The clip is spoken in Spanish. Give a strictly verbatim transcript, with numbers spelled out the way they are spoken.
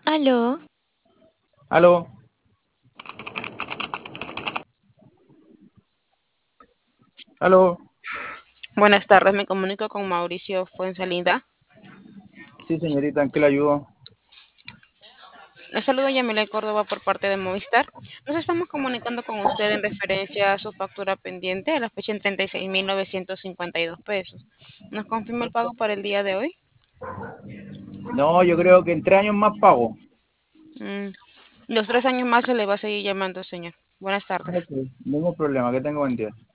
Aló, Aló, aló. Buenas tardes, me comunico con Mauricio Fuensalida. Sí, señorita, ¿en qué le ayudo? Le saludo Yamile Córdoba por parte de Movistar. Nos estamos comunicando con usted en referencia a su factura pendiente a la fecha en treinta y seis mil novecientos cincuenta y dos pesos. ¿Nos confirma el pago para el día de hoy? No, yo creo que en tres años más pago. Mm, Los tres años más se le va a seguir llamando, señor. Buenas Ok, tardes. ningún problema, que tenga buen día.